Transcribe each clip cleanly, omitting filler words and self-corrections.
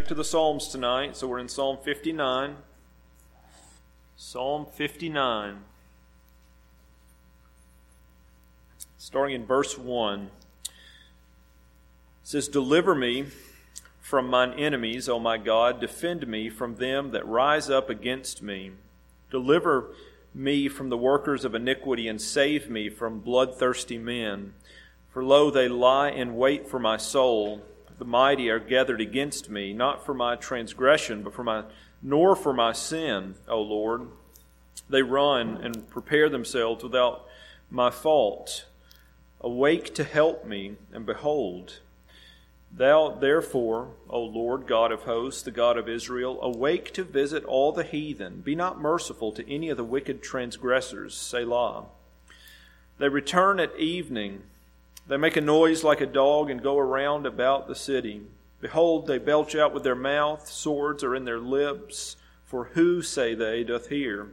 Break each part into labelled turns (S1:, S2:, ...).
S1: back to the Psalms tonight. So we're in Psalm 59. Psalm 59. Starting in verse 1. It says, "Deliver me from mine enemies, O my God. Defend me from them that rise up against me. Deliver me from the workers of iniquity, and save me from bloodthirsty men. For lo, they lie in wait for my soul. The mighty are gathered against me, not for my transgression, but nor for my sin, O Lord. They run and prepare themselves without my fault. Awake to help me, and behold, Thou therefore, O Lord, God of hosts, the God of Israel, awake to visit all the heathen. Be not merciful to any of the wicked transgressors. Selah. They return at evening. They make a noise like a dog and go around about the city. Behold, they belch out with their mouth. Swords are in their lips. For who, say they, doth hear?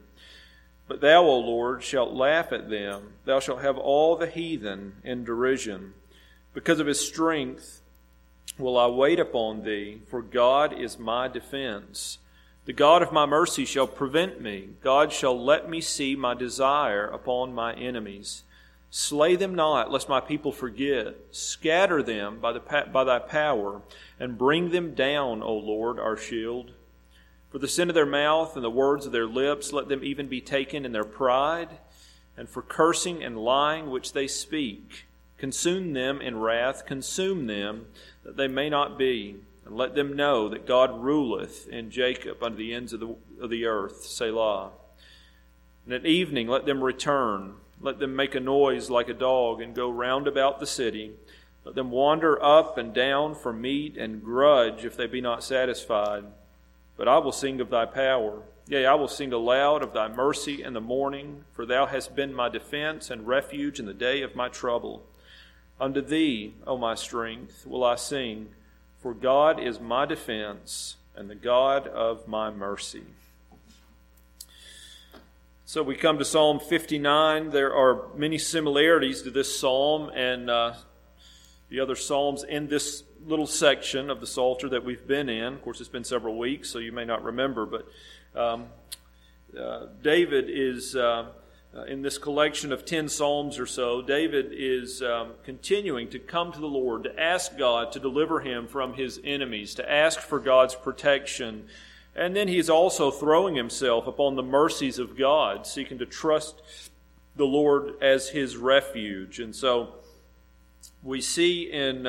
S1: But thou, O Lord, shalt laugh at them. Thou shalt have all the heathen in derision. Because of his strength will I wait upon thee, for God is my defense. The God of my mercy shall prevent me. God shall let me see my desire upon my enemies. Slay them not, lest my people forget. Scatter them by thy power, and bring them down, O Lord, our shield. For the sin of their mouth and the words of their lips, let them even be taken in their pride, and for cursing and lying which they speak. Consume them in wrath, consume them, that they may not be. And let them know that God ruleth in Jacob unto the ends of the earth. Selah. And at evening let them return. Let them make a noise like a dog, and go round about the city. Let them wander up and down for meat, and grudge if they be not satisfied. But I will sing of thy power. Yea, I will sing aloud of thy mercy in the morning, for thou hast been my defense and refuge in the day of my trouble. Unto thee, O my strength, will I sing, for God is my defense and the God of my mercy." So we come to Psalm 59. There are many similarities to this psalm and the other psalms in this little section of the Psalter that we've been in. Of course, it's been several weeks, so you may not remember, but David is, in this collection of 10 psalms or so, David is continuing to come to the Lord, to ask God to deliver him from his enemies, to ask for God's protection. And then he's also throwing himself upon the mercies of God, seeking to trust the Lord as his refuge. And so we see in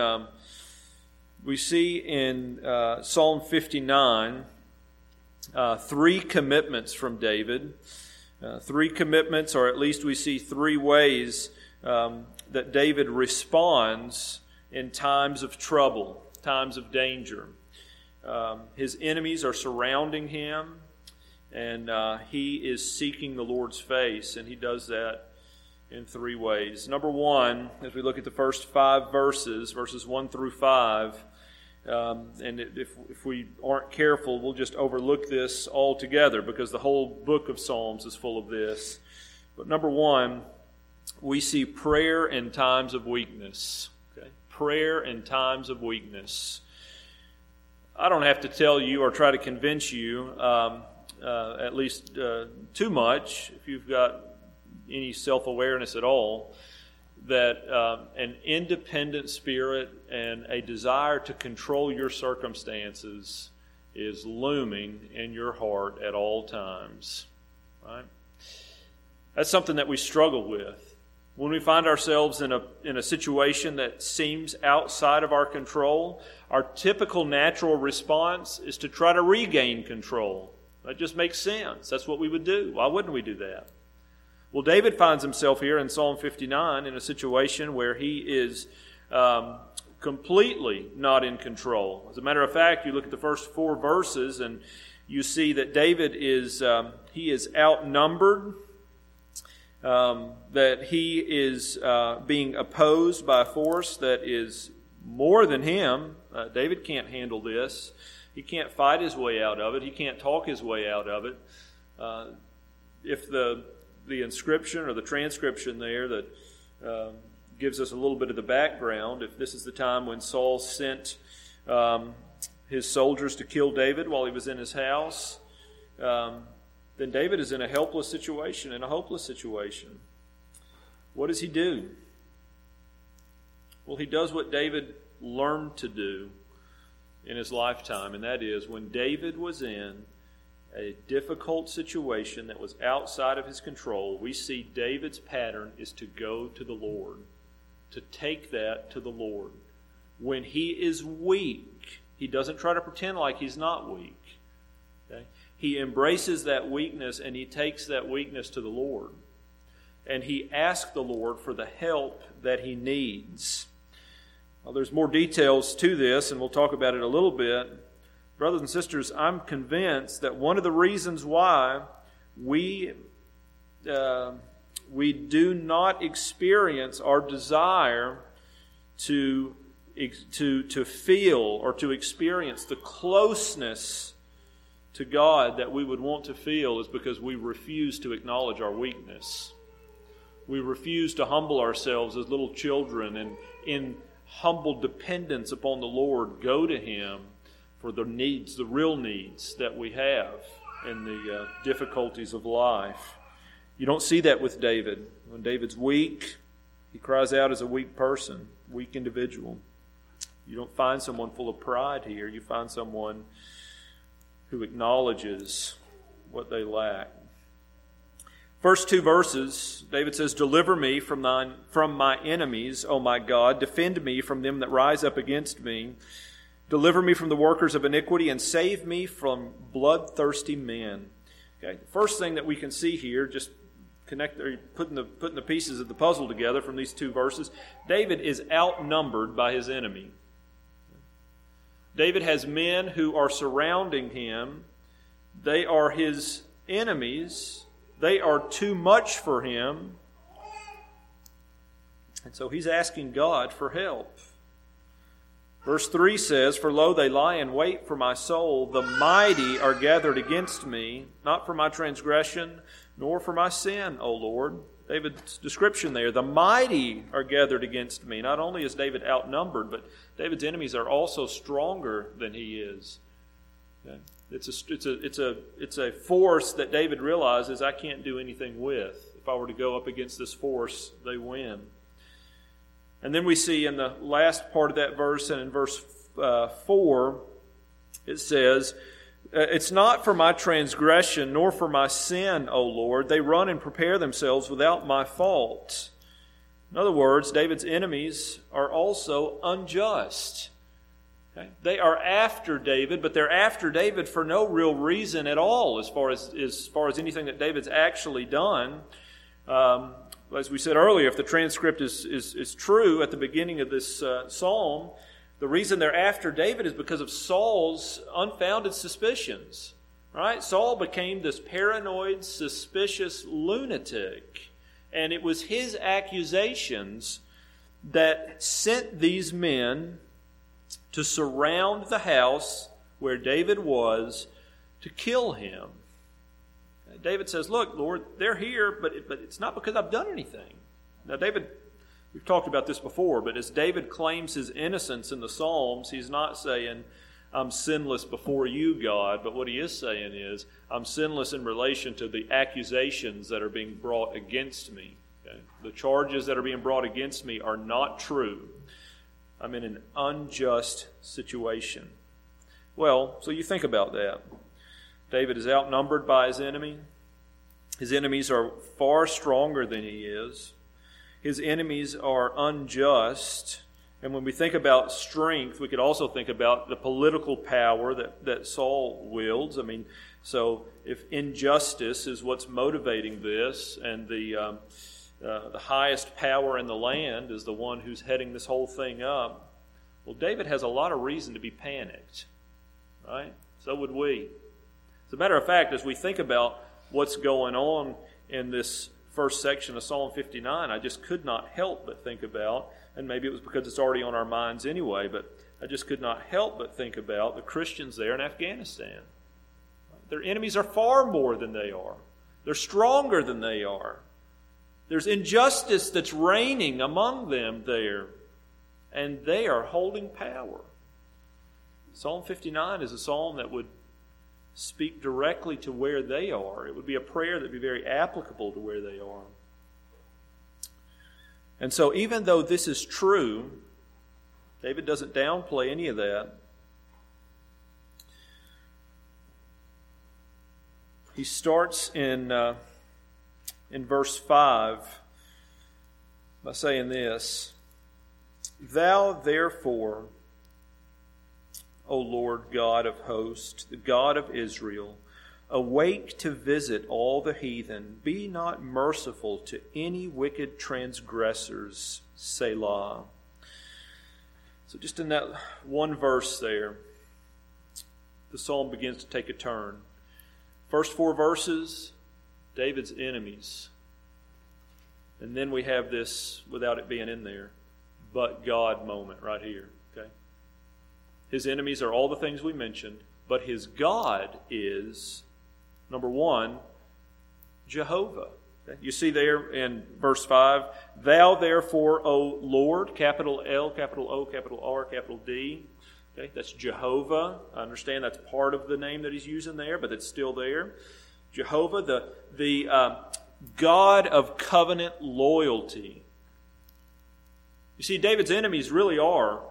S1: Psalm 59 three commitments from David. Three commitments, or at least we see three ways that David responds in times of trouble, times of danger. His enemies are surrounding him, and he is seeking the Lord's face, and he does that in three ways. Number one, as we look at the first 5 verses, verses 1 through 5, and if we aren't careful, we'll just overlook this altogether because the whole book of Psalms is full of this. But number one, we see prayer in times of weakness. Okay? Prayer in times of weakness. I don't have to tell you or try to convince you, at least too much, if you've got any self-awareness at all, that an independent spirit and a desire to control your circumstances is looming in your heart at all times. Right? That's something that we struggle with. When we find ourselves in a situation that seems outside of our control, our typical natural response is to try to regain control. That just makes sense. That's what we would do. Why wouldn't we do that? Well, David finds himself here in Psalm 59 in a situation where he is completely not in control. As a matter of fact, you look at the first 4 verses and you see that David is outnumbered, that he is being opposed by a force that is more than him. David can't handle this. He can't fight his way out of it. He can't talk his way out of it. If the inscription or the transcription there that gives us a little bit of the background, if this is the time when Saul sent his soldiers to kill David while he was in his house, then David is in a helpless situation, in a hopeless situation. What does he do? Well, he does what David learned to do in his lifetime, and that is when David was in a difficult situation that was outside of his control, we see David's pattern is to go to the Lord, to take that to the Lord. When he is weak, he doesn't try to pretend like he's not weak. Okay? He embraces that weakness and he takes that weakness to the Lord. And he asks the Lord for the help that he needs. Well, there's more details to this, and we'll talk about it a little bit. Brothers and sisters, I'm convinced that one of the reasons why we do not experience our desire to feel or to experience the closeness to God that we would want to feel is because we refuse to acknowledge our weakness. We refuse to humble ourselves as little children and in humble dependence upon the Lord go to Him for the needs, the real needs that we have in the difficulties of life. You don't see that with David. When David's weak, he cries out as a weak person, weak individual. You don't find someone full of pride here. You find someone who acknowledges what they lack. First two verses, David says, "Deliver me from my enemies, O my God. Defend me from them that rise up against me. Deliver me from the workers of iniquity and save me from bloodthirsty men." Okay, first thing that we can see here, just putting the pieces of the puzzle together from these two verses, David is outnumbered by his enemy. David has men who are surrounding him. They are his enemies. They are too much for him. And so he's asking God for help. Verse 3 says, "For lo, they lie in wait for my soul. The mighty are gathered against me, not for my transgression, nor for my sin, O Lord." David's description there, the mighty are gathered against me. Not only is David outnumbered, but David's enemies are also stronger than he is. Okay? It's a force that David realizes I can't do anything with. If I were to go up against this force, they win. And then we see in the last part of that verse, and in verse 4, it says, "It's not for my transgression nor for my sin, O Lord. They run and prepare themselves without my fault." In other words, David's enemies are also unjust. Okay? They are after David, but they're after David for no real reason at all as far as anything that David's actually done. As we said earlier, if the transcript is true at the beginning of this psalm, the reason they're after David is because of Saul's unfounded suspicions. Right? Saul became this paranoid, suspicious lunatic. And it was his accusations that sent these men to surround the house where David was to kill him. David says, "Look, Lord, they're here, but it's not because I've done anything." Now, David, we've talked about this before, but as David claims his innocence in the Psalms, he's not saying, "I'm sinless before you, God," but what he is saying is, "I'm sinless in relation to the accusations that are being brought against me." Okay? The charges that are being brought against me are not true. I'm in an unjust situation. Well, so you think about that. David is outnumbered by his enemy. His enemies are far stronger than he is. His enemies are unjust. And when we think about strength, we could also think about the political power that Saul wields. I mean, so if injustice is what's motivating this, and the highest power in the land is the one who's heading this whole thing up, well, David has a lot of reason to be panicked, right? So would we. As a matter of fact, as we think about what's going on in this first section of Psalm 59, I just could not help but think about, and maybe it was because it's already on our minds anyway, but I just could not help but think about the Christians there in Afghanistan. Their enemies are far more than they are. They're stronger than they are. There's injustice that's reigning among them there, and they are holding power. Psalm 59 is a psalm that would speak directly to where they are. It would be a prayer that would be very applicable to where they are. And so even though this is true, David doesn't downplay any of that. He starts in verse 5 by saying this, "Thou therefore, O Lord God of hosts, the God of Israel, awake to visit all the heathen. Be not merciful to any wicked transgressors. Selah." So just in that one verse there, the psalm begins to take a turn. First 4 verses, David's enemies. And then we have this, without it being in there, but God moment right here. Okay? His enemies are all the things we mentioned, but his God is, number 1, Jehovah. Okay? You see there in verse 5, "Thou therefore, O Lord," capital L, capital O, capital R, capital D. Okay? That's Jehovah. I understand that's part of the name that he's using there, but it's still there. Jehovah, the God of covenant loyalty. You see, David's enemies really are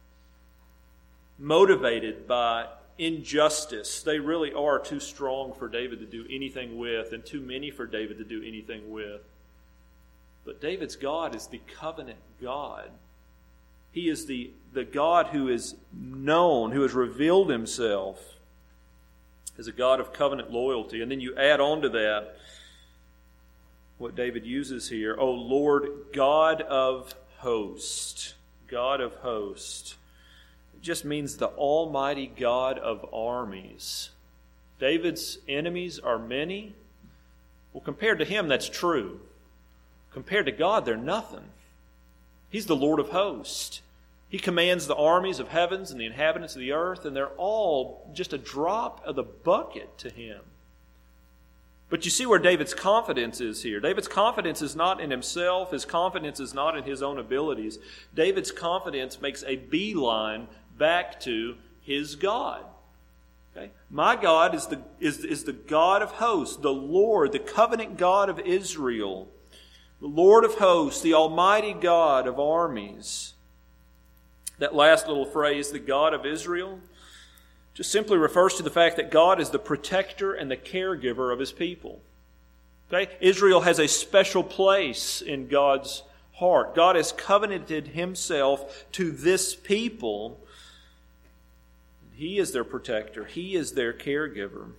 S1: motivated by injustice. They really are too strong for David to do anything with, and too many for David to do anything with. But David's God is the covenant God. He is the God who is known, who has revealed himself as a God of covenant loyalty. And then you add on to that what David uses here, "O Lord God of hosts." God of hosts. It just means the Almighty God of armies. David's enemies are many. Well, compared to him, that's true. Compared to God, they're nothing. He's the Lord of hosts. He commands the armies of heavens and the inhabitants of the earth, and they're all just a drop of the bucket to him. But you see where David's confidence is here. David's confidence is not in himself. His confidence is not in his own abilities. David's confidence makes a beeline back to his God. Okay? My God is the God of hosts, the Lord, the covenant God of Israel, the Lord of hosts, the Almighty God of armies. That last little phrase, the God of Israel, just simply refers to the fact that God is the protector and the caregiver of his people. Okay? Israel has a special place in God's heart. God has covenanted himself to this people. He is their protector. He is their caregiver.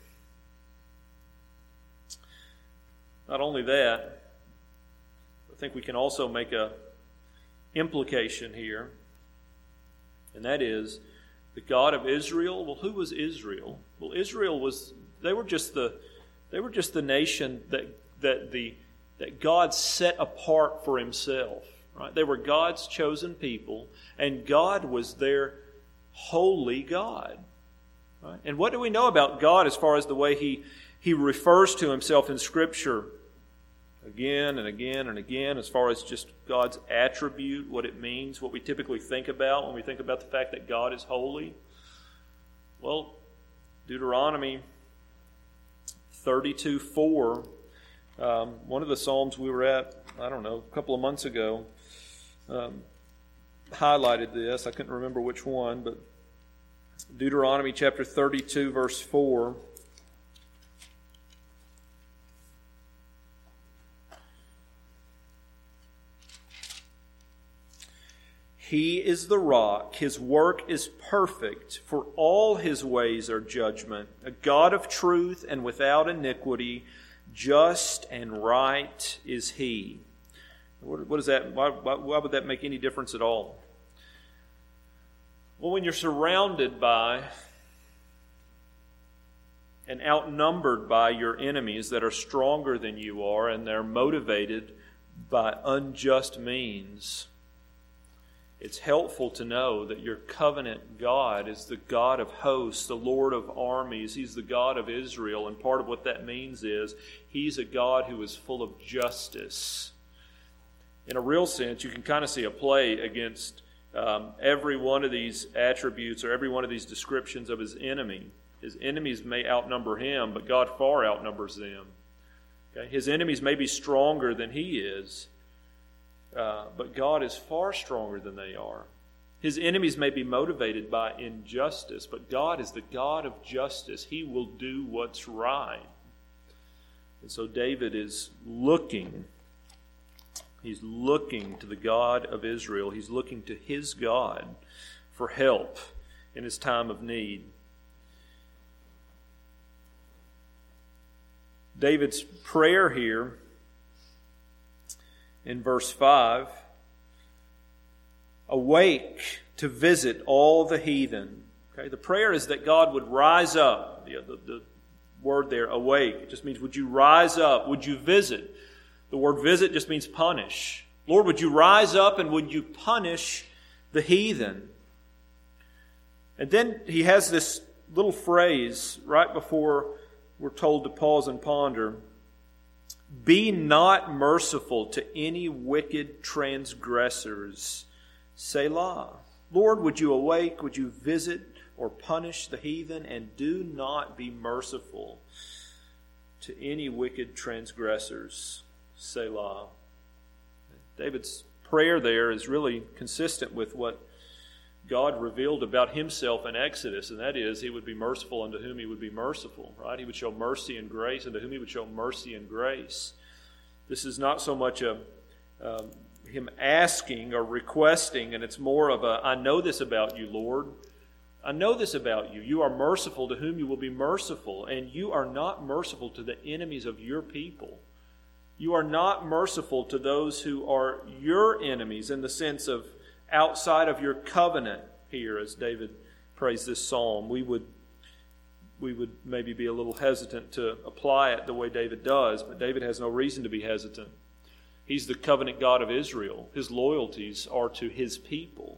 S1: Not only that, I think we can also make an implication here, and that is the God of Israel. Well, who was Israel? Well, Israel was they were just the nation that God set apart for himself. Right? They were God's chosen people, and God was their holy God. Right? And what do we know about God as far as the way he refers to himself in Scripture again and again and again, as far as just God's attribute, what it means, what we typically think about when we think about the fact that God is holy? Well, Deuteronomy 32:4, one of the Psalms we were at, a couple of months ago, highlighted this. I couldn't remember which one, but Deuteronomy chapter 32, verse 4. He is the rock, his work is perfect, for all his ways are judgment, a God of truth and without iniquity, just and right is he. What is that? Why would that make any difference at all? Well, when you're surrounded by and outnumbered by your enemies that are stronger than you are, and they're motivated by unjust means, it's helpful to know that your covenant God is the God of hosts, the Lord of armies. He's the God of Israel, and part of what that means is he's a God who is full of justice. In a real sense, you can kind of see a play against every one of these attributes or every one of these descriptions of his enemies may outnumber him, but God far outnumbers them. Okay? His enemies may be stronger than he is, but God is far stronger than they are. His enemies may be motivated by injustice, but God is the God of justice. He will do what's right. And so David is looking. He's looking to the God of Israel. He's looking to his God for help in his time of need. David's prayer here in verse 5, awake to visit all the heathen. Okay, the prayer is that God would rise up. The word there, awake, it just means would you rise up? Would you visit? The word visit just means punish. Lord, would you rise up and would you punish the heathen? And then he has this little phrase right before we're told to pause and ponder. Be not merciful to any wicked transgressors. Selah. Lord, would you awake? Would you visit or punish the heathen? And do not be merciful to any wicked transgressors. Selah. David's prayer there is really consistent with what God revealed about himself in Exodus, and that is he would be merciful unto whom he would be merciful, right? He would show mercy and grace unto whom he would show mercy and grace. This is not so much him asking or requesting, and it's more of a, I know this about you, Lord. I know this about you. You are merciful to whom you will be merciful, and you are not merciful to the enemies of your people. You are not merciful to those who are your enemies in the sense of outside of your covenant here, as David prays this psalm. We would maybe be a little hesitant to apply it the way David does, but David has no reason to be hesitant. He's the covenant God of Israel. His loyalties are to his people.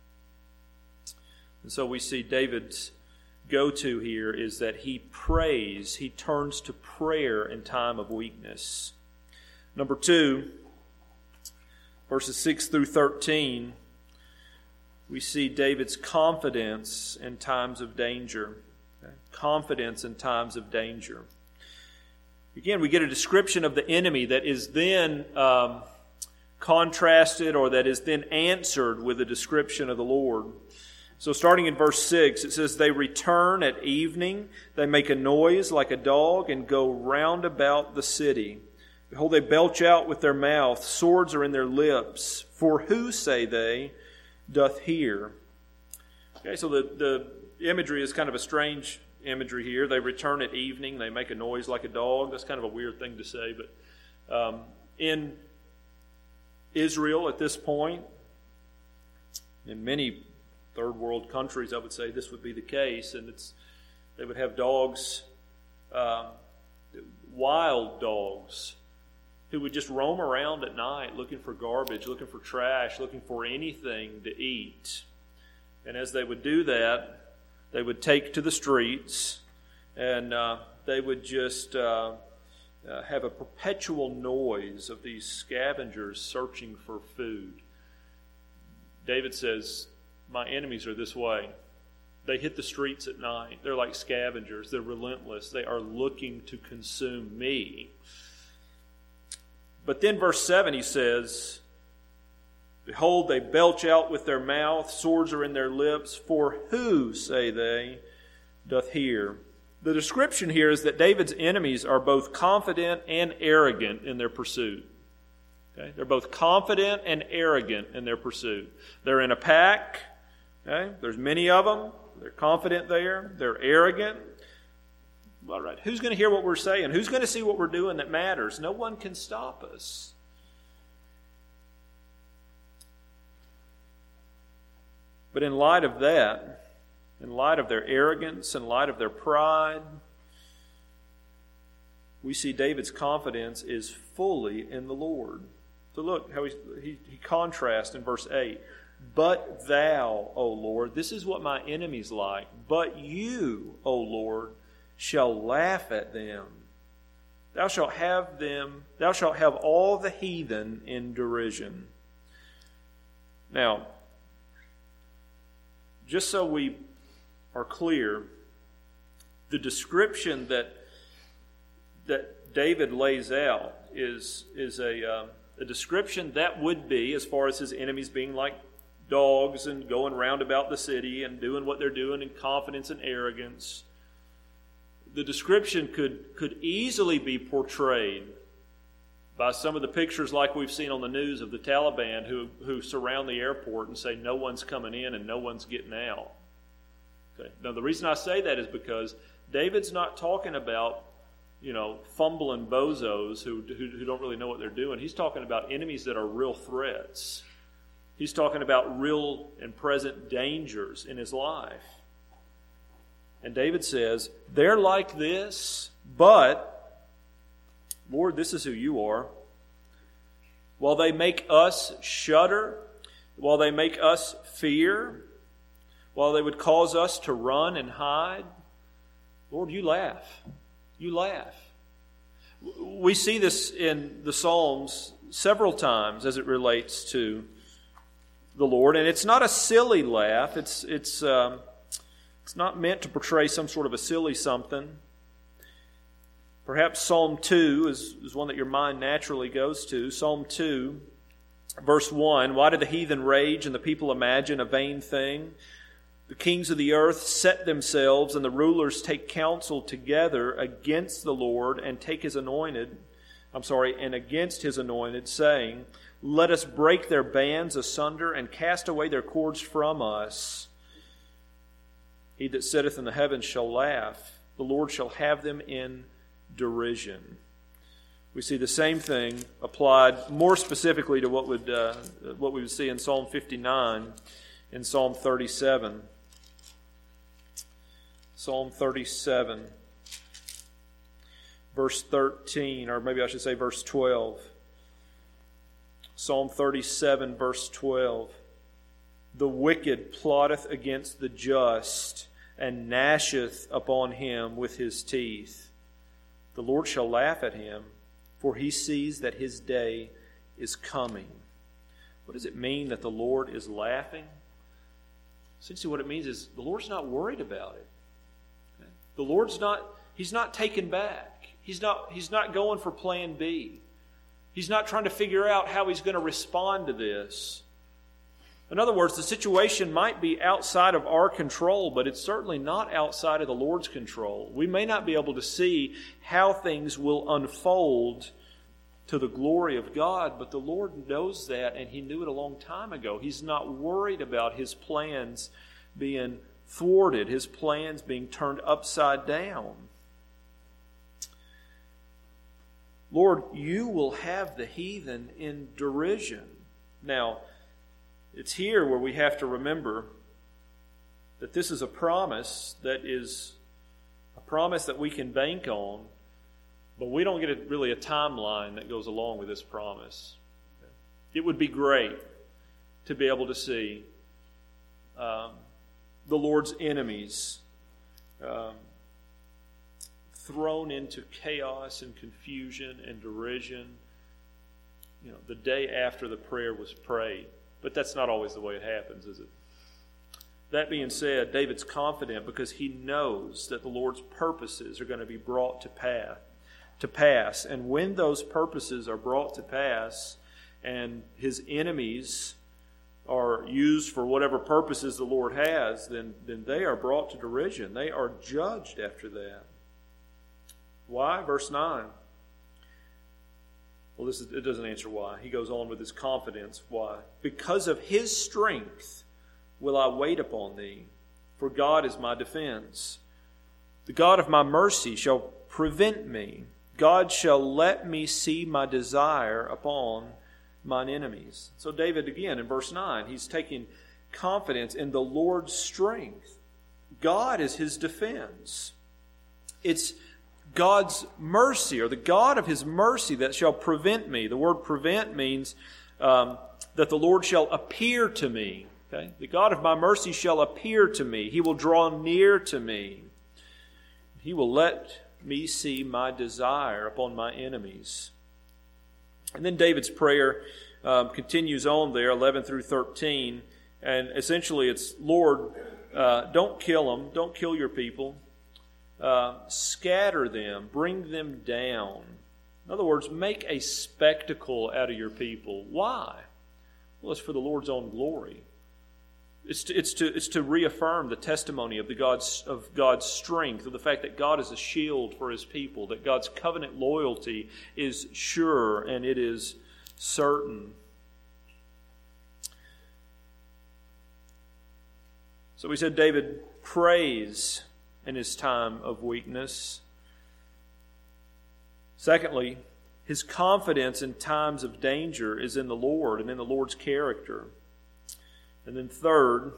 S1: And so we see David's go-to here is that he prays, he turns to prayer in time of weakness. Number 2, verses 6 through 13, we see David's confidence in times of danger. Okay? Confidence in times of danger. Again, we get a description of the enemy that is then contrasted or that is then answered with a description of the Lord. So starting in verse 6, it says, they return at evening, they make a noise like a dog and go round about the city. Behold, they belch out with their mouth, swords are in their lips. For who, say they, doth hear? Okay, so the imagery is kind of a strange imagery here. They return at evening, they make a noise like a dog. That's kind of a weird thing to say, but in Israel at this point, in many third world countries, I would say this would be the case, and they would have dogs, wild dogs, who would just roam around at night looking for garbage, looking for trash, looking for anything to eat. And as they would do that, they would take to the streets and they would just have a perpetual noise of these scavengers searching for food. David says, my enemies are this way. They hit the streets at night. They're like scavengers. They're relentless. They are looking to consume me. But then verse 7 he says, behold, they belch out with their mouth, swords are in their lips, for who, say they, doth hear? The description here is that David's enemies are both confident and arrogant in their pursuit. Okay? They're both confident and arrogant in their pursuit. They're in a pack. Okay? There's many of them. They're confident there. They're arrogant. All right, who's going to hear what we're saying? Who's going to see what we're doing that matters? No one can stop us. But in light of that, in light of their arrogance, in light of their pride, we see David's confidence is fully in the Lord. So look how he contrasts in verse 8. But thou, O Lord, this is what my enemies like. But you, O Lord, shall laugh at them. Thou shalt have all the heathen in derision. Now, just so we are clear, the description that David lays out is a description that would be, as far as his enemies being like dogs and going round about the city and doing what they're doing in confidence and arrogance. The description could easily be portrayed by some of the pictures like we've seen on the news of the Taliban who surround the airport and say no one's coming in and no one's getting out. Okay. Now the reason I say that is because David's not talking about, fumbling bozos who don't really know what they're doing. He's talking about enemies that are real threats. He's talking about real and present dangers in his life. And David says, they're like this, but, Lord, this is who you are. While they make us shudder, while they make us fear, while they would cause us to run and hide, Lord, you laugh. You laugh. We see this in the Psalms several times as it relates to the Lord, and it's not a silly laugh. It's not meant to portray some sort of a silly something. Perhaps Psalm 2 is one that your mind naturally goes to. Psalm 2, verse 1, why do the heathen rage and the people imagine a vain thing? The kings of the earth set themselves, and the rulers take counsel together against the Lord and against his anointed, saying, let us break their bands asunder and cast away their cords from us. He that sitteth in the heavens shall laugh. The Lord shall have them in derision. We see the same thing applied more specifically to what we would see in Psalm 59 and Psalm 37. Psalm 37, verse 13, or maybe I should say verse 12. Psalm 37, verse 12. The wicked plotteth against the just, and gnasheth upon him with his teeth. The Lord shall laugh at him, for he sees that his day is coming. What does it mean that the Lord is laughing? Essentially what it means is the Lord's not worried about it. Okay? The Lord's He's not taken back. He's not going for plan B. He's not trying to figure out how he's going to respond to this. In other words, the situation might be outside of our control, but it's certainly not outside of the Lord's control. We may not be able to see how things will unfold to the glory of God, but the Lord knows that, and He knew it a long time ago. He's not worried about His plans being thwarted, His plans being turned upside down. Lord, you will have the heathen in derision. Now, it's here where we have to remember that this is a promise that we can bank on, but we don't get really a timeline that goes along with this promise. It would be great to be able to see the Lord's enemies thrown into chaos and confusion and derision, the day after the prayer was prayed. But that's not always the way it happens, is it? That being said, David's confident because he knows that the Lord's purposes are going to be brought to pass. And when those purposes are brought to pass and his enemies are used for whatever purposes the Lord has, then they are brought to derision. They are judged after that. Why? Verse 9. Well, it doesn't answer why. He goes on with his confidence. Why? Because of his strength will I wait upon thee, for God is my defense. The God of my mercy shall prevent me. God shall let me see my desire upon mine enemies. So David, again, in verse 9, he's taking confidence in the Lord's strength. God is his defense. It's God's mercy, or the God of his mercy, that shall prevent me. The word prevent means that the Lord shall appear to me. Okay? The God of my mercy shall appear to me. He will draw near to me. He will let me see my desire upon my enemies. And then David's prayer continues on there, 11 through 13. And essentially it's, Lord, Don't kill them. Don't kill your people. Scatter them. Bring them down. In other words, make a spectacle out of your people. Why? Well, it's for the Lord's own glory. It's to reaffirm the testimony of God's strength, of the fact that God is a shield for His people, that God's covenant loyalty is sure and it is certain. So we said David prays in his time of weakness. Secondly, his confidence in times of danger is in the Lord and in the Lord's character. And then third,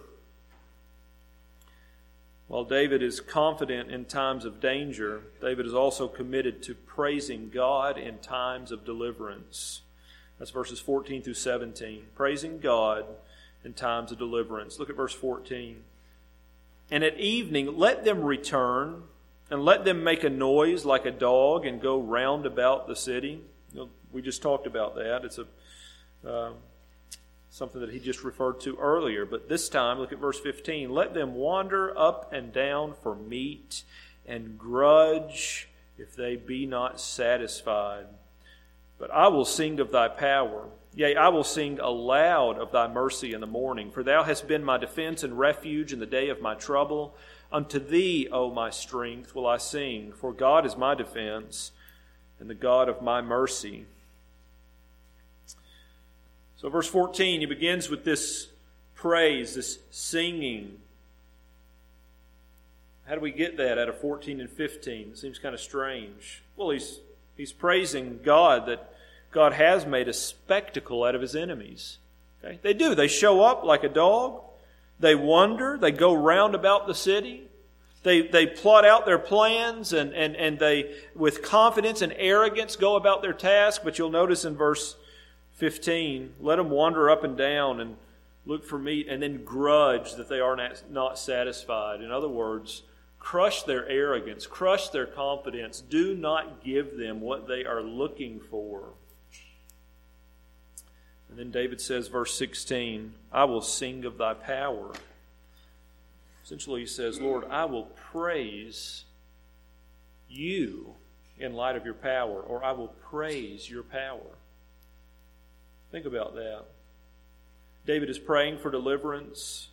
S1: while David is confident in times of danger, David is also committed to praising God in times of deliverance. That's verses 14 through 17. Praising God in times of deliverance. Look at verse 14. And at evening let them return, and let them make a noise like a dog and go round about the city. We just talked about that. It's something that he just referred to earlier. But this time, look at verse 15. Let them wander up and down for meat, and grudge if they be not satisfied. But I will sing of thy power. Yea, I will sing aloud of thy mercy in the morning. For thou hast been my defense and refuge in the day of my trouble. Unto thee, O my strength, will I sing. For God is my defense and the God of my mercy. So verse 14, he begins with this praise, this singing. How do we get that out of 14 and 15? It seems kind of strange. Well, he's praising God that God has made a spectacle out of His enemies. Okay? They do. They show up like a dog. They wander. They go round about the city. They plot out their plans and they, with confidence and arrogance, go about their task. But you'll notice in verse 15, let them wander up and down and look for meat, and then grudge that they are not satisfied. In other words, crush their arrogance, crush their confidence. Do not give them what they are looking for. And then David says, verse 16, I will sing of thy power. Essentially he says, Lord, I will praise you in light of your power, or I will praise your power. Think about that. David is praying for deliverance.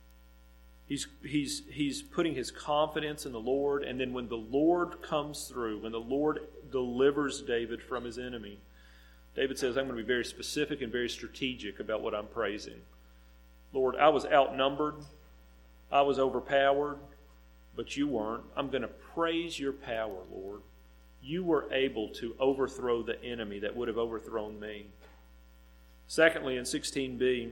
S1: He's putting his confidence in the Lord, and then when the Lord comes through, when the Lord delivers David from his enemy, David says, I'm going to be very specific and very strategic about what I'm praising. Lord, I was outnumbered. I was overpowered, but you weren't. I'm going to praise your power, Lord. You were able to overthrow the enemy that would have overthrown me. Secondly, in 16b,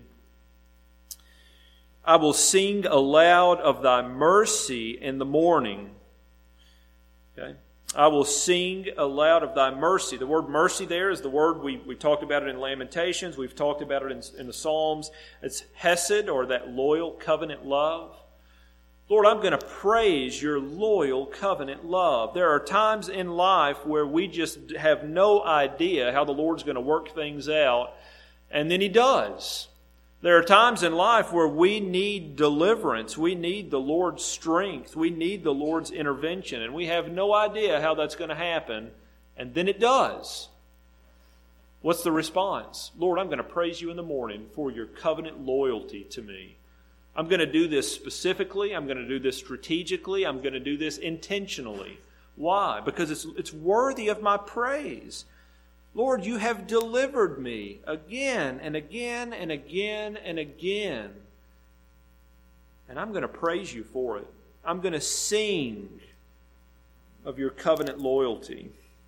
S1: I will sing aloud of thy mercy in the morning. Okay? I will sing aloud of thy mercy. The word mercy there is the word, we talked about it in Lamentations. We've talked about it in the Psalms. It's hesed, or that loyal covenant love. Lord, I'm going to praise your loyal covenant love. There are times in life where we just have no idea how the Lord's going to work things out, and then He does. There are times in life where we need deliverance. We need the Lord's strength. We need the Lord's intervention. And we have no idea how that's going to happen. And then it does. What's the response? Lord, I'm going to praise you in the morning for your covenant loyalty to me. I'm going to do this specifically. I'm going to do this strategically. I'm going to do this intentionally. Why? Because it's worthy of my praise. Lord, you have delivered me again and again and again and again. And I'm going to praise you for it. I'm going to sing of your covenant loyalty.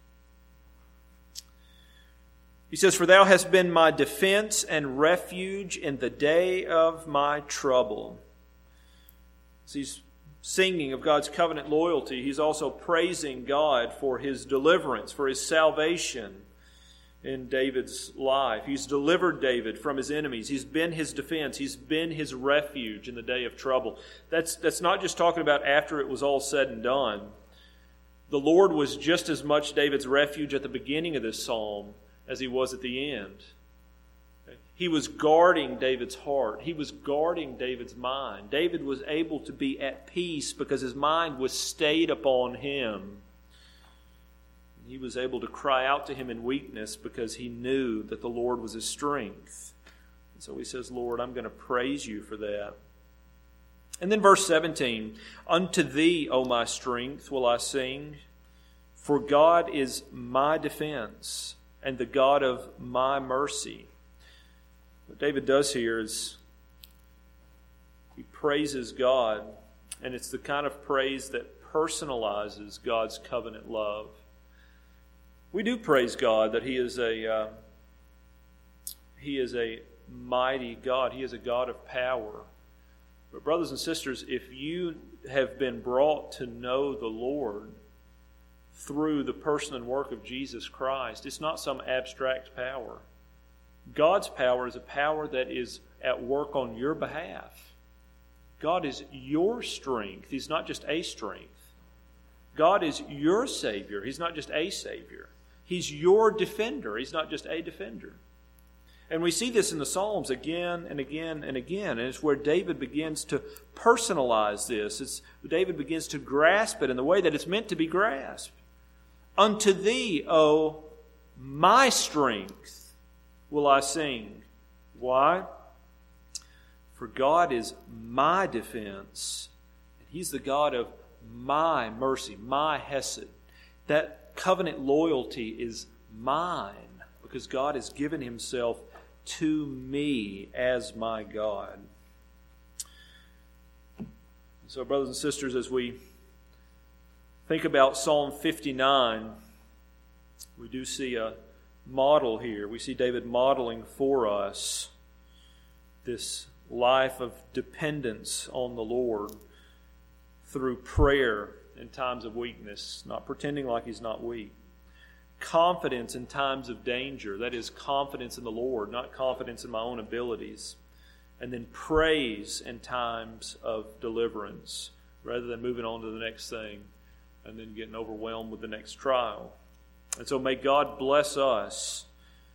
S1: He says, for thou hast been my defense and refuge in the day of my trouble. As he's singing of God's covenant loyalty, he's also praising God for His deliverance, for His salvation in David's life. He's delivered David from his enemies. He's been his defense. He's been his refuge in the day of trouble. That's not just talking about after it was all said and done. The Lord was just as much David's refuge at the beginning of this psalm as He was at the end. He was guarding David's heart. He was guarding David's mind. David was able to be at peace because his mind was stayed upon him. He was able to cry out to him in weakness because he knew that the Lord was his strength. And so he says, Lord, I'm going to praise you for that. And then verse 17, unto thee, O my strength, will I sing, for God is my defense and the God of my mercy. What David does here is he praises God, and it's the kind of praise that personalizes God's covenant love. We do praise God that He is a mighty God. He is a God of power. But brothers and sisters, if you have been brought to know the Lord through the person and work of Jesus Christ, it's not some abstract power. God's power is a power that is at work on your behalf. God is your strength. He's not just a strength. God is your Savior. He's not just a Savior. He's your defender. He's not just a defender. And we see this in the Psalms again and again and again. And it's where David begins to personalize this. David begins to grasp it in the way that it's meant to be grasped. Unto thee, O my strength, will I sing. Why? For God is my defense. And He's the God of my mercy, my hesed. That covenant loyalty is mine because God has given Himself to me as my God. So, brothers and sisters, as we think about Psalm 59, we do see a model here. We see David modeling for us this life of dependence on the Lord through prayer in times of weakness, not pretending like he's not weak. Confidence in times of danger, that is confidence in the Lord, not confidence in my own abilities. And then praise in times of deliverance, rather than moving on to the next thing and then getting overwhelmed with the next trial. And so may God bless us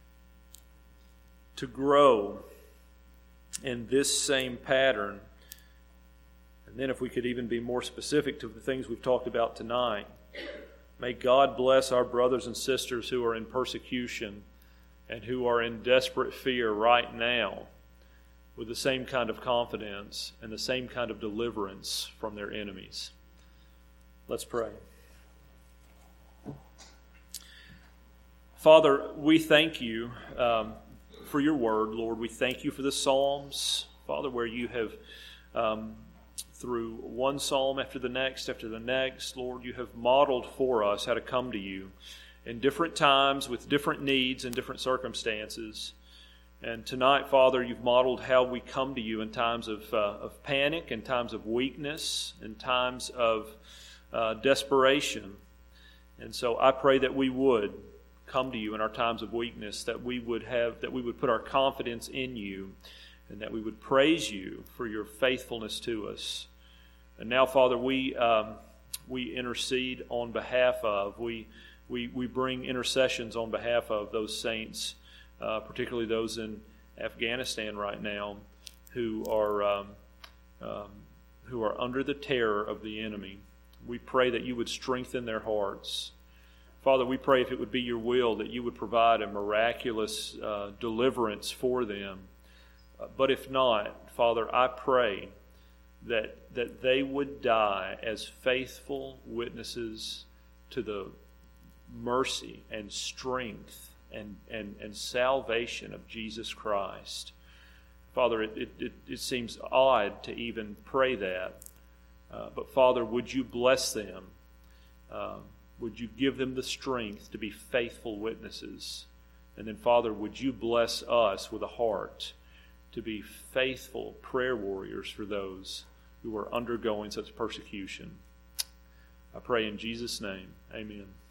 S1: to grow in this same pattern. And then if we could even be more specific to the things we've talked about tonight, may God bless our brothers and sisters who are in persecution and who are in desperate fear right now with the same kind of confidence and the same kind of deliverance from their enemies. Let's pray. Father, we thank you for your word, Lord. We thank you for the Psalms, Father, where you have, through one psalm after the next, Lord, you have modeled for us how to come to you in different times with different needs and different circumstances. And tonight, Father, you've modeled how we come to you in times of panic, in times of weakness, in times of desperation. And so I pray that we would come to you in our times of weakness, that we would put our confidence in you, and that we would praise you for your faithfulness to us. And now, Father, we intercede on behalf of, we bring intercessions on behalf of those saints, particularly those in Afghanistan right now, who are under the terror of the enemy. We pray that you would strengthen their hearts. Father, we pray if it would be your will that you would provide a miraculous deliverance for them. But if not, Father, I pray that they would die as faithful witnesses to the mercy and strength and salvation of Jesus Christ. Father, it seems odd to even pray that. But Father, would you bless them? Would you give them the strength to be faithful witnesses? And then, Father, would you bless us with a heart to be faithful prayer warriors for those who are undergoing such persecution? I pray in Jesus' name. Amen.